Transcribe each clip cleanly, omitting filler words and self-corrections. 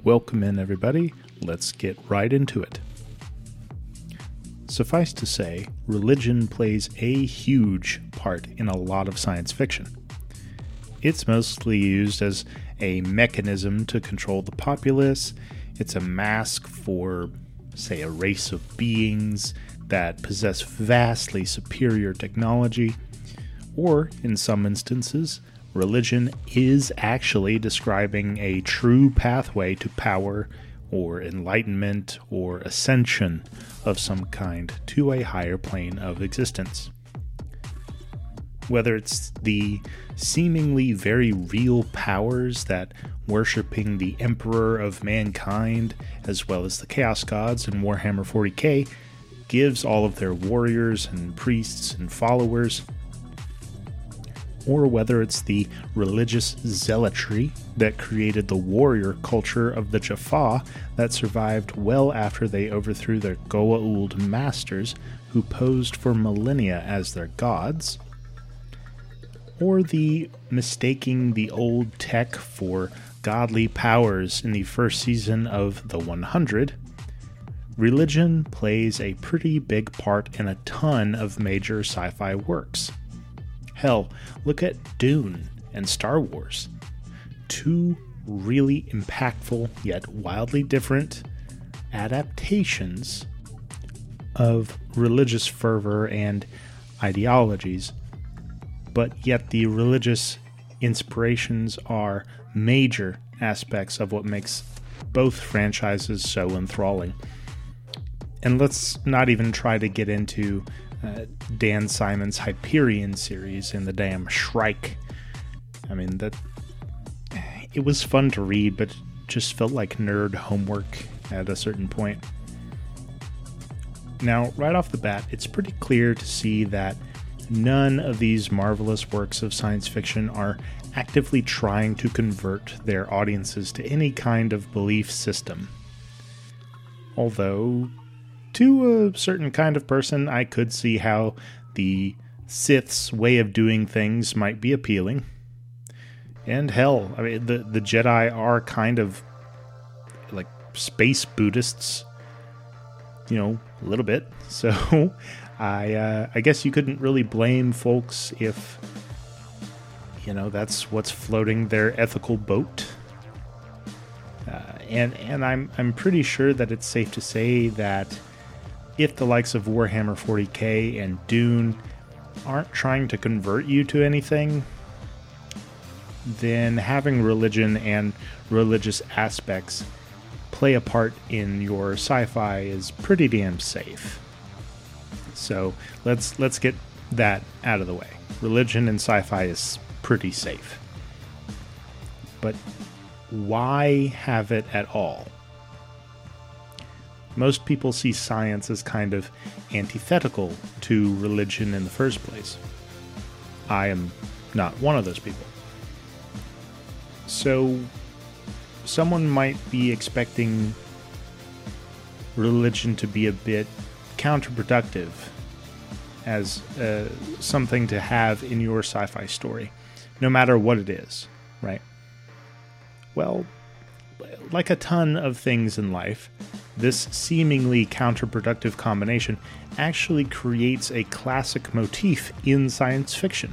Welcome in, everybody. Let's get right into it. Suffice to say, religion plays a huge part in a lot of science fiction. It's mostly used as a mechanism to control the populace. It's a mask for, say, a race of beings that possess vastly superior technology. Or, in some instances, religion is actually describing a true pathway to power or enlightenment or ascension of some kind to a higher plane of existence. Whether it's the seemingly very real powers that worshipping the Emperor of Mankind, as well as the Chaos Gods in Warhammer 40k, gives all of their warriors and priests and followers, or whether it's the religious zealotry that created the warrior culture of the Jaffa that survived well after they overthrew their Goa'uld masters who posed for millennia as their gods, or the mistaking the old tech for godly powers in the first season of The 100, religion plays a pretty big part in a ton of major sci-fi works. Hell, look at Dune and Star Wars. Two really impactful yet wildly different adaptations of religious fervor and ideologies, but yet the religious inspirations are major aspects of what makes both franchises so enthralling. And let's not even try to get into Dan Simon's Hyperion series and the damn Shrike. I mean, it was fun to read, but it just felt like nerd homework at a certain point. Now, right off the bat, it's pretty clear to see that none of these marvelous works of science fiction are actively trying to convert their audiences to any kind of belief system. Although, to a certain kind of person, I could see how the Sith's way of doing things might be appealing. And hell, I mean, the Jedi are kind of like space Buddhists, a little bit. So I guess you couldn't really blame folks if, that's what's floating their ethical boat. And I'm pretty sure that it's safe to say that if the likes of Warhammer 40k and Dune aren't trying to convert you to anything, then having religion and religious aspects play a part in your sci-fi is pretty damn safe. So let's get that out of the way. Religion and sci-fi is pretty safe. But why have it at all? Most people see science as kind of antithetical to religion in the first place. I am not one of those people. So, someone might be expecting religion to be a bit counterproductive as something to have in your sci-fi story, no matter what it is, right? Well, like a ton of things in life, this seemingly counterproductive combination actually creates a classic motif in science fiction.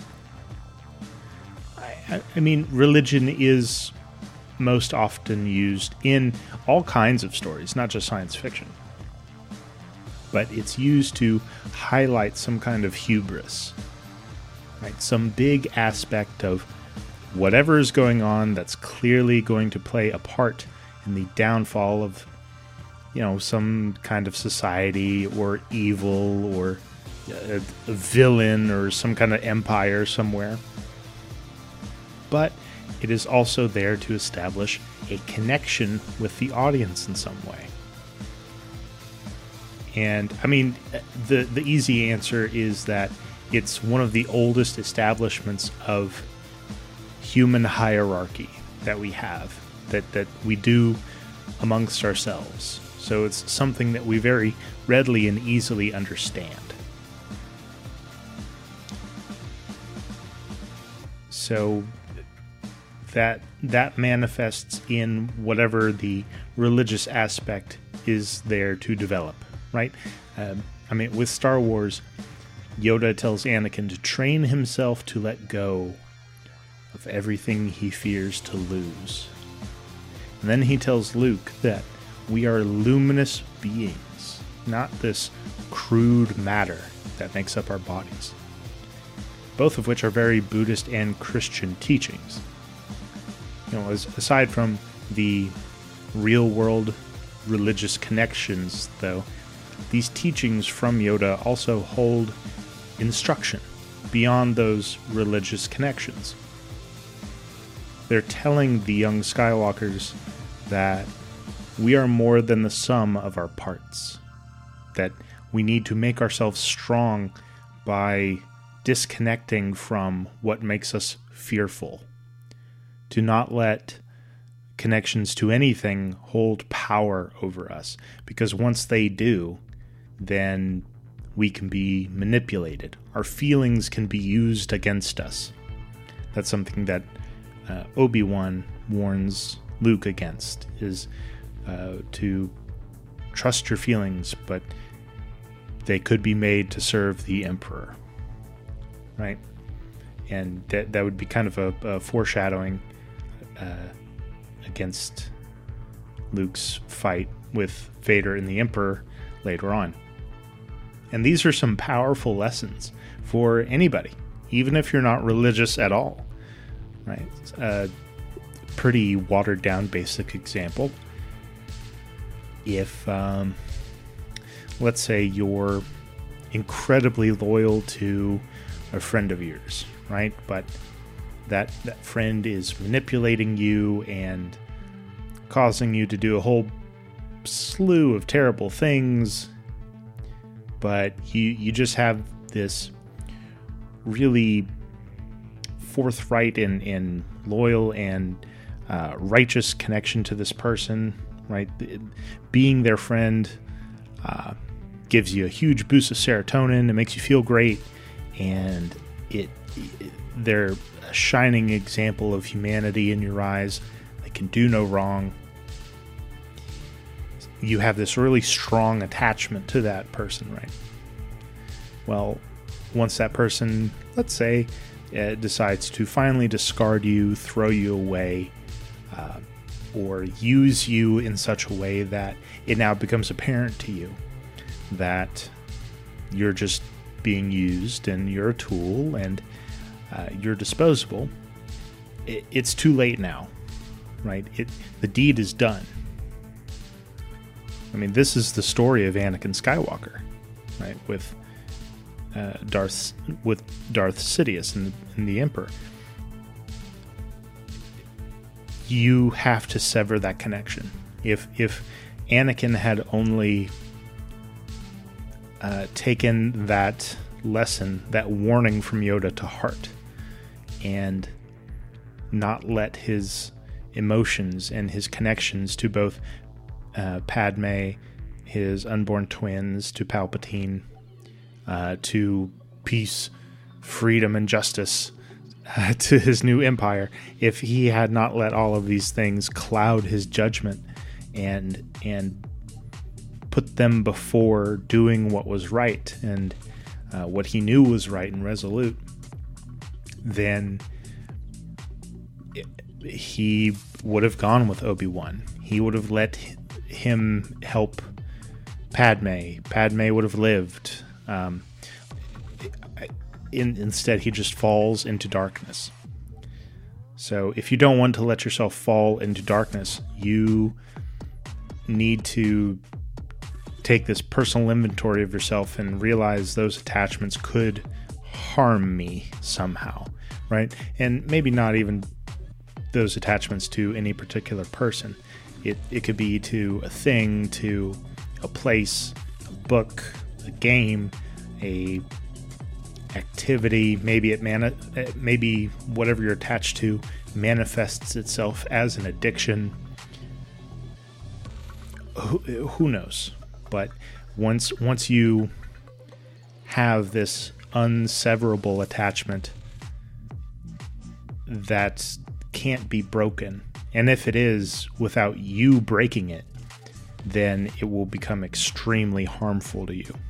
I mean, religion is most often used in all kinds of stories, not just science fiction. But it's used to highlight some kind of hubris, right? Some big aspect of whatever is going on that's clearly going to play a part in the downfall of, some kind of society or evil or a villain or some kind of empire somewhere. But it is also there to establish a connection with the audience in some way. And, I mean, the easy answer is that it's one of the oldest establishments of human hierarchy that we have, that we do amongst ourselves. So it's something that we very readily and easily understand. So that manifests in whatever the religious aspect is there to develop, right? With Star Wars, Yoda tells Anakin to train himself to let go of everything he fears to lose. And then he tells Luke that we are luminous beings, not this crude matter that makes up our bodies, both of which are very Buddhist and Christian teachings. Aside from the real-world religious connections, though, these teachings from Yoda also hold instruction beyond those religious connections. They're telling the young Skywalkers that we are more than the sum of our parts, that we need to make ourselves strong by disconnecting from what makes us fearful, to not let connections to anything hold power over us, because once they do, then we can be manipulated. Our feelings can be used against us. That's something that Obi-Wan warns Luke against, is to trust your feelings, but they could be made to serve the Emperor, right? And that would be kind of a foreshadowing against Luke's fight with Vader and the Emperor later on. And these are some powerful lessons for anybody, even if you're not religious at all, right? A pretty watered down basic example. If, let's say you're incredibly loyal to a friend of yours, right? But that friend is manipulating you and causing you to do a whole slew of terrible things, but you just have this really forthright and loyal and righteous connection to this person, right? Being their friend gives you a huge boost of serotonin. It makes you feel great, and they're a shining example of humanity in your eyes. They can do no wrong. You have this really strong attachment to that person, right? Well, once that person, let's say, decides to finally discard you, throw you away, or use you in such a way that it now becomes apparent to you that you're just being used and you're a tool and you're disposable, it's too late now, right? The deed is done. I mean, this is the story of Anakin Skywalker, right? With Darth Sidious and the Emperor. You have to sever that connection. If Anakin had only taken that lesson, that warning from Yoda to heart, and not let his emotions and his connections to both Padme, his unborn twins, to Palpatine, to peace, freedom, and justice, to his new empire, if he had not let all of these things cloud his judgment and put them before doing what was right and what he knew was right and resolute, then he would have gone with Obi-Wan. He would have let him help Padme. Padme would have lived. Instead, he just falls into darkness. So if you don't want to let yourself fall into darkness, you need to take this personal inventory of yourself and realize those attachments could harm me somehow, right? And maybe not even those attachments to any particular person. It could be to a thing, to a place, a book, a game, a activity. Maybe maybe whatever you're attached to manifests itself as an addiction. Who knows? But once you have this unseverable attachment, that's can't be broken. And if it is, without you breaking it, then it will become extremely harmful to you.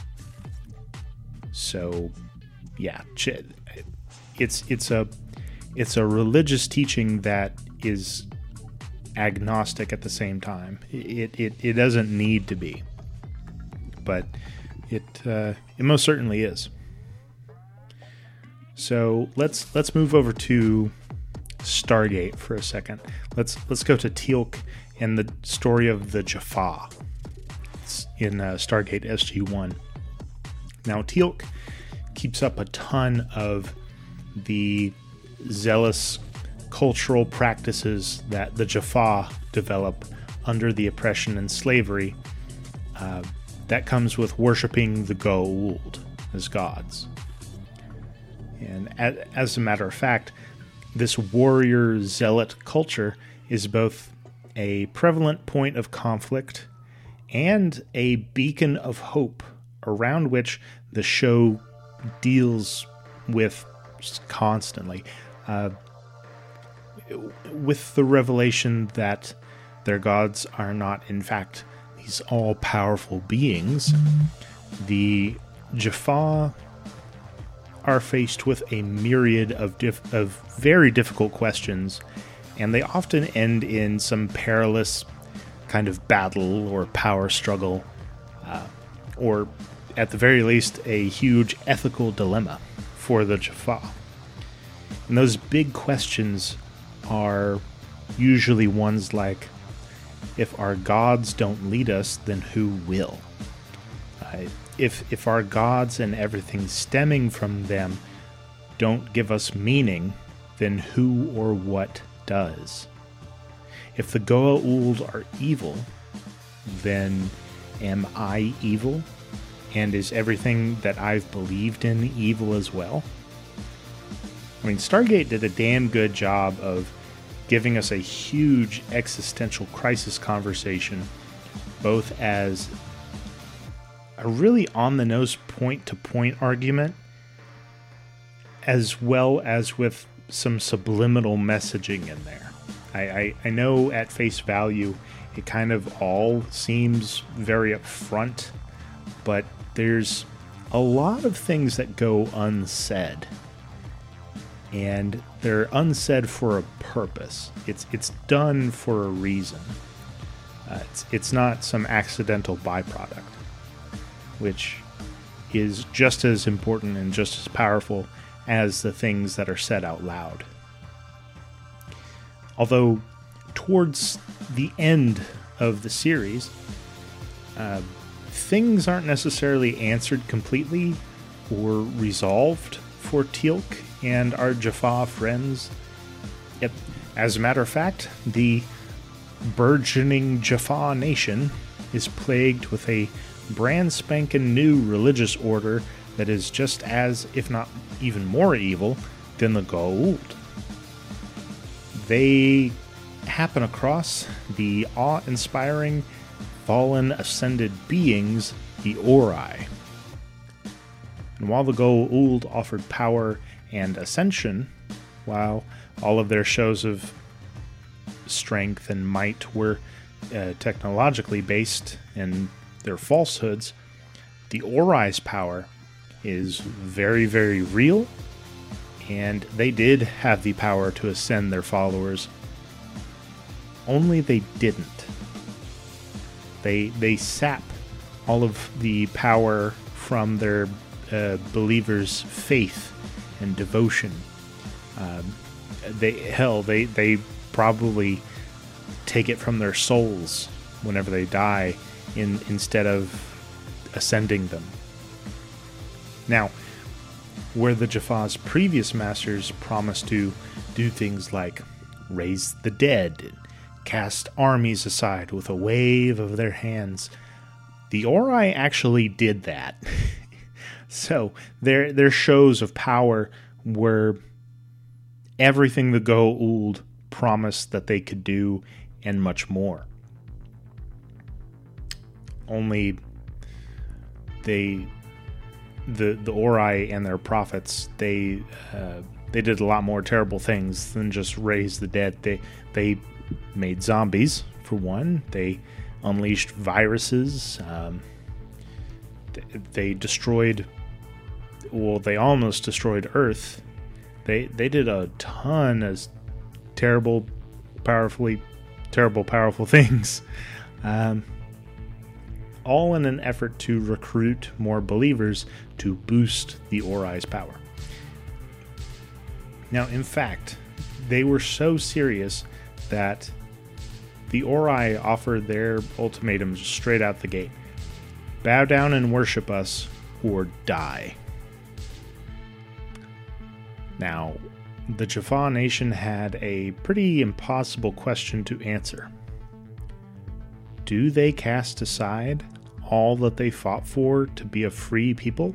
So, yeah, it's a religious teaching that is agnostic at the same time. It doesn't need to be, but it most certainly is. So let's move over to Stargate for a second. Let's go to Teal'c and the story of the Jaffa. It's in Stargate SG-1. Now, Teal'c keeps up a ton of the zealous cultural practices that the Jaffa develop under the oppression and slavery that comes with worshiping the Goa'uld as gods. And as a matter of fact, this warrior zealot culture is both a prevalent point of conflict and a beacon of hope around which the show deals with constantly, with the revelation that their gods are not, in fact, these all-powerful beings. The Jaffa are faced with a myriad of very difficult questions, and they often end in some perilous kind of battle or power struggle, or at the very least a huge ethical dilemma for the Jaffa. And those big questions are usually ones like, if our gods don't lead us, then who will? If our gods and everything stemming from them don't give us meaning, then who or what does? If the Goa'uld are evil, then am I evil? And is everything that I've believed in evil as well? I mean, Stargate did a damn good job of giving us a huge existential crisis conversation, both as a really on-the-nose point-to-point argument, as well as with some subliminal messaging in there. I know at face value it kind of all seems very upfront, but there's a lot of things that go unsaid. And they're unsaid for a purpose. It's done for a reason. It's not some accidental byproduct, which is just as important and just as powerful as the things that are said out loud. Although, towards the end of the series, things aren't necessarily answered completely or resolved for Teal'c and our Jaffa friends. Yet, as a matter of fact, the burgeoning Jaffa nation is plagued with a brand spanking new religious order that is just as, if not even more evil, than the Goa'uld. They happen across the awe-inspiring fallen ascended beings, the Ori. And while the Goa'uld offered power and ascension, while all of their shows of strength and might were technologically based in their falsehoods, the Ori's power is very, very real, and they did have the power to ascend their followers. Only they didn't. They sap all of the power from their believers' faith and devotion. They probably take it from their souls whenever they die, instead of ascending them. Now, where the Jaffa's previous masters promised to do things like raise the dead and cast armies aside with a wave of their hands, the Ori actually did that. So their shows of power were everything the Goa'uld promised that they could do and much more. Only the Ori and their prophets, they they did a lot more terrible things than just raise the dead. They made zombies, for one. They unleashed viruses. They destroyed... Well, they almost destroyed Earth. They did a ton of terrible, powerful things. All in an effort to recruit more believers to boost the Ori's power. Now, in fact, they were so serious that the Ori offered their ultimatums straight out the gate. Bow down and worship us, or die. Now, the Jaffa Nation had a pretty impossible question to answer. Do they cast aside all that they fought for to be a free people?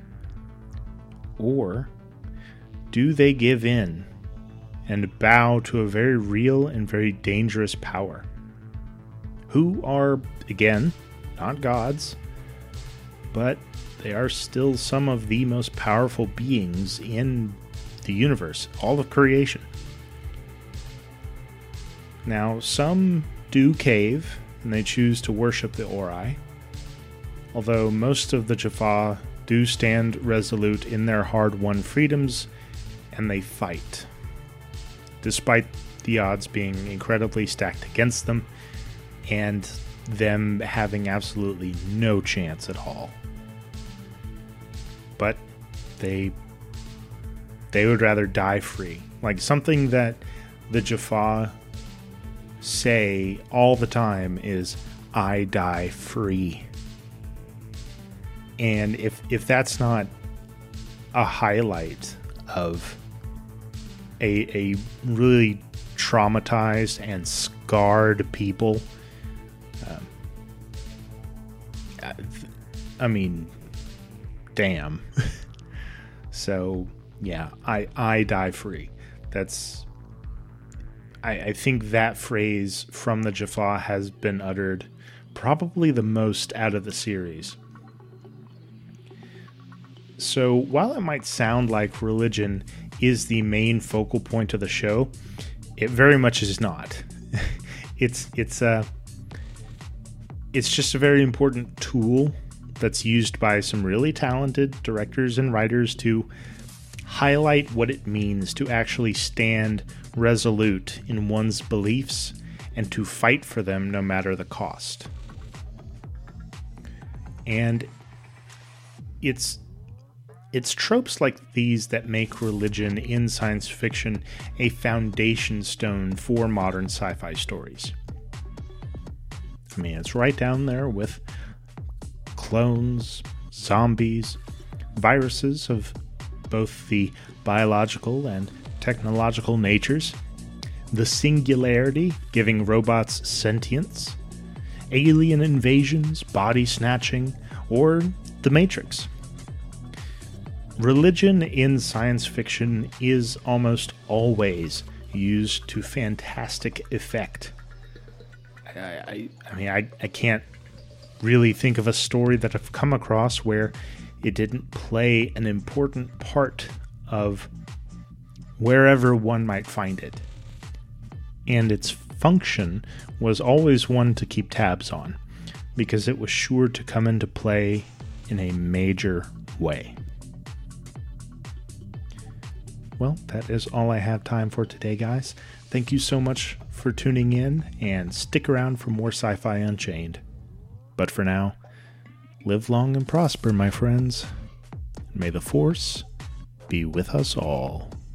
Or do they give in and bow to a very real and very dangerous power, who are, again, not gods, but they are still some of the most powerful beings in the universe, all of creation? Now, some do cave, and they choose to worship the Ori, although most of the Jaffa do stand resolute in their hard-won freedoms, and they fight, despite the odds being incredibly stacked against them, and them having absolutely no chance at all. But they would rather die free. Like, something that the Jaffa say all the time is, I die free. And if that's not a highlight of a really traumatized and scarred people, I mean, damn. So, yeah, I die free. That's... I think that phrase from the Jaffa has been uttered probably the most out of the series. So, while it might sound like religion is the main focal point of the show, it very much is not. It's just a very important tool that's used by some really talented directors and writers to highlight what it means to actually stand resolute in one's beliefs and to fight for them no matter the cost. And it's tropes like these that make religion in science fiction a foundation stone for modern sci-fi stories. I mean, it's right down there with clones, zombies, viruses of both the biological and technological natures, the singularity giving robots sentience, alien invasions, body snatching, or the Matrix. Religion in science fiction is almost always used to fantastic effect. I mean, I can't really think of a story that I've come across where it didn't play an important part of wherever one might find it. And its function was always one to keep tabs on, because it was sure to come into play in a major way. Well, that is all I have time for today, guys. Thank you so much for tuning in, and stick around for more Sci-Fi Unchained. But for now, live long and prosper, my friends. May the Force be with us all.